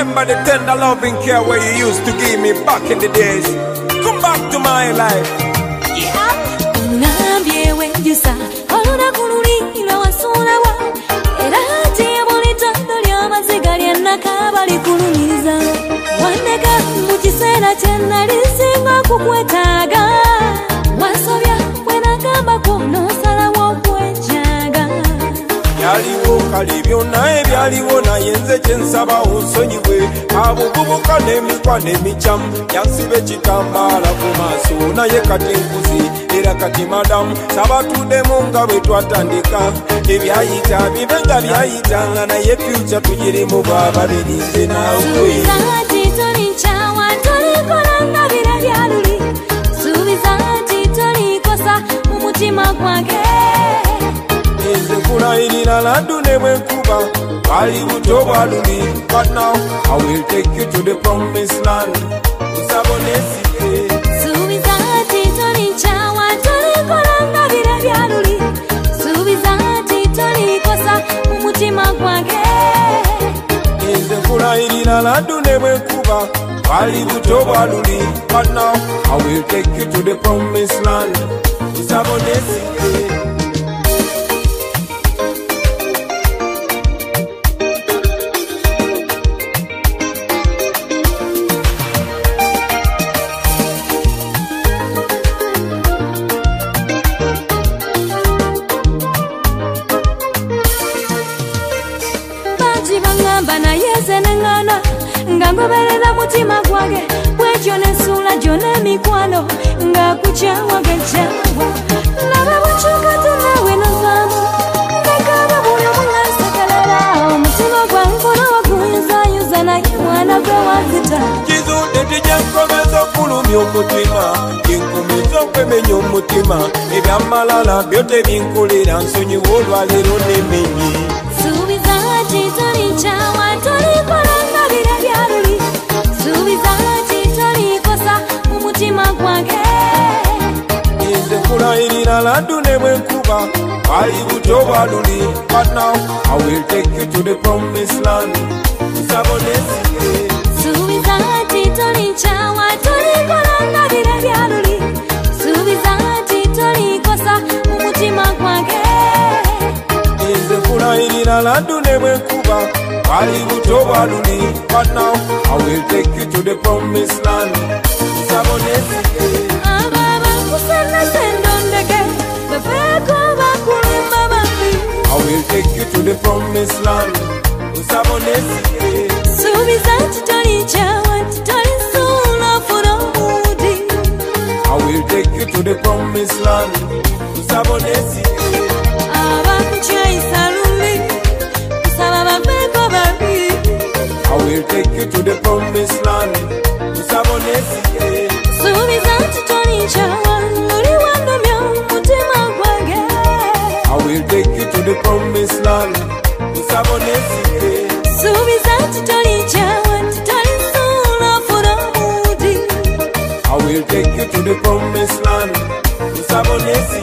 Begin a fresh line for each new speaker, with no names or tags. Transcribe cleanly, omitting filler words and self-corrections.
remember the tender loving care where you used to give me back in the days. Come back to my life.
Nambye wenjusa olunaku luliro wasulawa era ate buli ttando ly'amaziga lyennakaba likulumiriza wandeka mu kiseera kye nali singa kukwetaaga wasobya bwe nagambako n'osalawo okwejaga
byaliwo kale byonna ebyaliwo naye nze kye nsaba onsonyiwe abuvubuka n'emikwa n'emikyamu yansiba ekitambaala ku maaso naye kati nkuzi era kati madamu sabatuddemu nga bwe twatandika ebyayita bibe nga byayitanga naye fyuca tugirimu bwaba birinze naawe
suubiza nti tolikyawa tolikola nga bira byaluli suubiza nti tolikosa mu mutima gwange
nze kulayirira laddu ne bwenkuba bali buto bwaluli but now I will take you to the promised land nsabo nesike
suubiza nti tolikyawa tolikola nga bira byaluli suubiza nti tolikosa mu mutima gwange
nze kulayirira laddu ne bwenkuba bali buto bwaluli but now I will take you to the promised land nsabo nesike
bangamba naye nze neŋŋana nga ngoberera mutima gwange bwetyo n'ensuula gyo n'emikwano nga kukyawaga ekyawa laba bwekyukate naawe navaamu ngakaba buli omu ng'asekerera omutima gwange oguyuzayuza naye mwana gwe wazita
kizudde tijyankomeza okulumya omutima yenkomeza okwemenya omutima ebyamalala byo tebinkolera nsonyiwa olwaleero n'emenyi
suubiza nti tolikyawa tolikola nga bira byaluli suubiza nti tolikosa mu mutima gwange
nze kulayirira laddu ne bwenkuba bali buto bwaluli but now I will take you to the promised land nsabo nesike
suubiza nti tolikyawa tolikola nga bira byaluli suubiza nti tolikosa mu mutima gwange
nze kulayirira laddu ne bwenkuba bali buto bwaluli but now I will take you to the promised land nsabo nesike
ababakusennese ndondeke bafeeko bakulumba bambi
I will take you to the promised land nsabo nesike
suubiza nti tolikyawa nti tolisuula ofuna omuti
I will take you to the promised land nsabo nesike
abakukyayisa luli kusaba bafeeko babi
I will take you to the promised land nsabo nesike
suubiza nti tolikyawa luli wandumya omutima gwange
I will take you to the promised land nsabo nesike
suubiza nti tolikyawa nti tolisuula ofuna omuti
I will take you to the promised land nsabo nesike